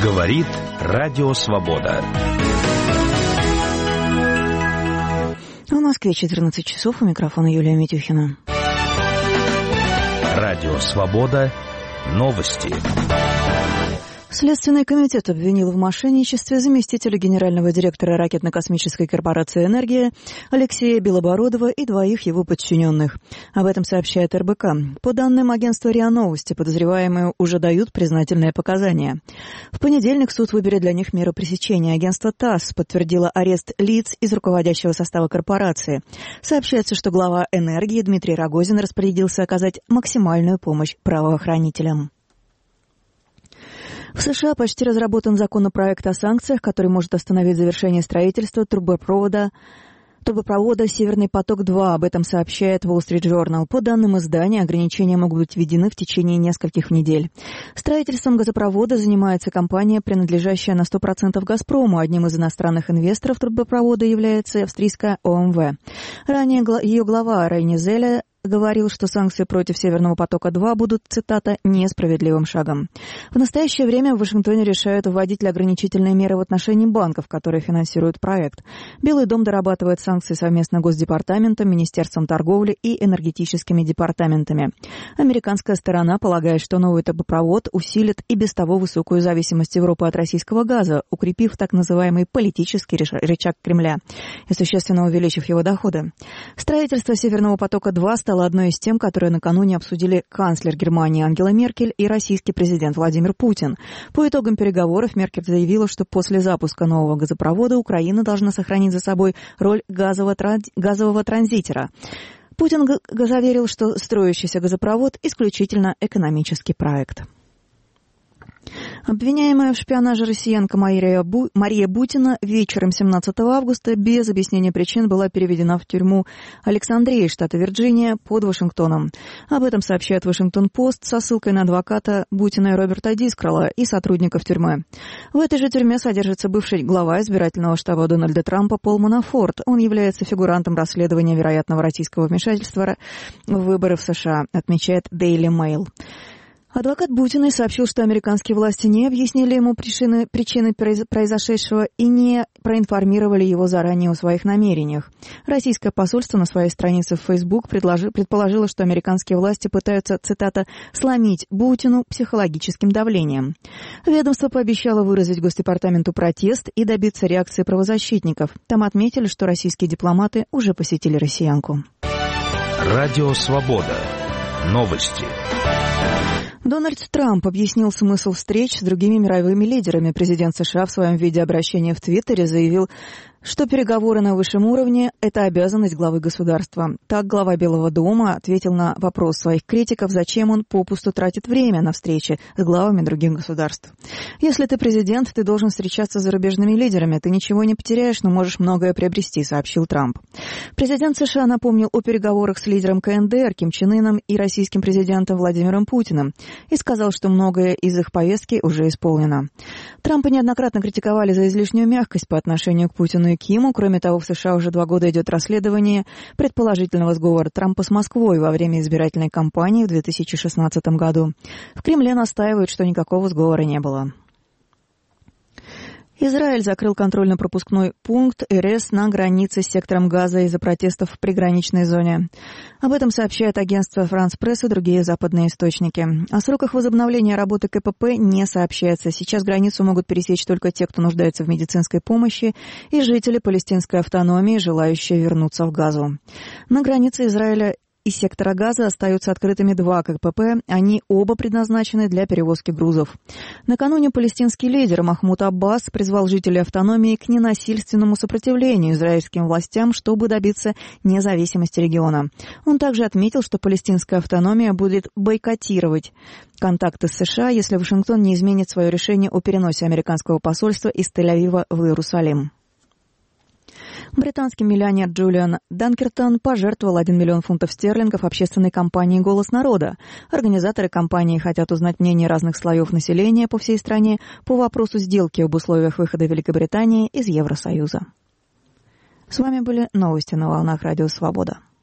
Говорит Радио Свобода. В Москве 14 часов. У микрофона Юлия Митюхина. Радио Свобода. Новости. Следственный комитет обвинил в мошенничестве заместителя генерального директора ракетно-космической корпорации «Энергия» Алексея Белобородова и двоих его подчиненных. Об этом сообщает РБК. По данным агентства РИА Новости, подозреваемые уже дают признательные показания. В понедельник суд выберет для них меру пресечения. Агентство ТАСС подтвердило арест лиц из руководящего состава корпорации. Сообщается, что глава «Энергии» Дмитрий Рогозин распорядился оказать максимальную помощь правоохранителям. В США почти разработан законопроект о санкциях, который может остановить завершение строительства трубопровода «Северный поток-2». Об этом сообщает Wall Street Journal. По данным издания, ограничения могут быть введены в течение нескольких недель. Строительством газопровода занимается компания, принадлежащая на 100% «Газпрому». Одним из иностранных инвесторов трубопровода является австрийская ОМВ. Ранее ее глава Рейни Зеля говорил, что санкции против «Северного потока-2» будут, цитата, «несправедливым шагом». В настоящее время в Вашингтоне решают вводить ограничительные меры в отношении банков, которые финансируют проект. Белый дом дорабатывает санкции совместно Госдепартаментом, Министерством торговли и энергетическими департаментами. Американская сторона полагает, что новый трубопровод усилит и без того высокую зависимость Европы от российского газа, укрепив так называемый политический рычаг Кремля и существенно увеличив его доходы. Строительство «Северного потока-2» стало одной из тем, которые накануне обсудили канцлер Германии Ангела Меркель и российский президент Владимир Путин. По итогам переговоров Меркель заявила, что после запуска нового газопровода Украина должна сохранить за собой роль газового транзитера. Путин заверил, что строящийся газопровод – исключительно экономический проект. Обвиняемая в шпионаже россиянка Мария Бутина вечером 17 августа без объяснения причин была переведена в тюрьму Александрии, штата Вирджиния, под Вашингтоном. Об этом сообщает Вашингтон-Пост со ссылкой на адвоката Бутина и Роберта Дискролла и сотрудников тюрьмы. В этой же тюрьме содержится бывший глава избирательного штаба Дональда Трампа Пол Манафорт. Он является фигурантом расследования вероятного российского вмешательства в выборы в США, отмечает Daily Mail. Адвокат Бутиной сообщил, что американские власти не объяснили ему причины произошедшего и не проинформировали его заранее о своих намерениях. Российское посольство на своей странице в Facebook предположило, что американские власти пытаются, цитата, «сломить Бутину психологическим давлением». Ведомство пообещало выразить Госдепартаменту протест и добиться реакции правозащитников. Там отметили, что российские дипломаты уже посетили россиянку. Радио Свобода. Новости. Дональд Трамп объяснил смысл встреч с другими мировыми лидерами. Президент США в своем видеообращении в Твиттере заявил, что переговоры на высшем уровне – это обязанность главы государства. Так глава Белого дома ответил на вопрос своих критиков, зачем он попусту тратит время на встречи с главами других государств. «Если ты президент, ты должен встречаться с зарубежными лидерами. Ты ничего не потеряешь, но можешь многое приобрести», – сообщил Трамп. Президент США напомнил о переговорах с лидером КНДР Ким Чен Ыном и российским президентом Владимиром Путиным и сказал, что многое из их повестки уже исполнено. Трампа неоднократно критиковали за излишнюю мягкость по отношению к Путину и Киму. Кроме того, в США уже 2 года идет расследование предположительного сговора Трампа с Москвой во время избирательной кампании в 2016 году. В Кремле настаивают, что никакого сговора не было. Израиль закрыл контрольно-пропускной пункт РС на границе с сектором Газа из-за протестов в приграничной зоне. Об этом сообщает агентство «Франс Пресс» и другие западные источники. О сроках возобновления работы КПП не сообщается. Сейчас границу могут пересечь только те, кто нуждается в медицинской помощи, и жители палестинской автономии, желающие вернуться в Газу. На границе Израиля и сектора Газа остаются открытыми 2 КПП, они оба предназначены для перевозки грузов. Накануне палестинский лидер Махмуд Аббас призвал жителей автономии к ненасильственному сопротивлению израильским властям, чтобы добиться независимости региона. Он также отметил, что палестинская автономия будет бойкотировать контакты с США, если Вашингтон не изменит свое решение о переносе американского посольства из Тель-Авива в Иерусалим. Британский миллионер Джулиан Данкертон пожертвовал 1 миллион фунтов стерлингов общественной компании «Голос народа». Организаторы компании хотят узнать мнение разных слоев населения по всей стране по вопросу сделки об условиях выхода Великобритании из Евросоюза. С вами были новости на волнах Радио Свобода.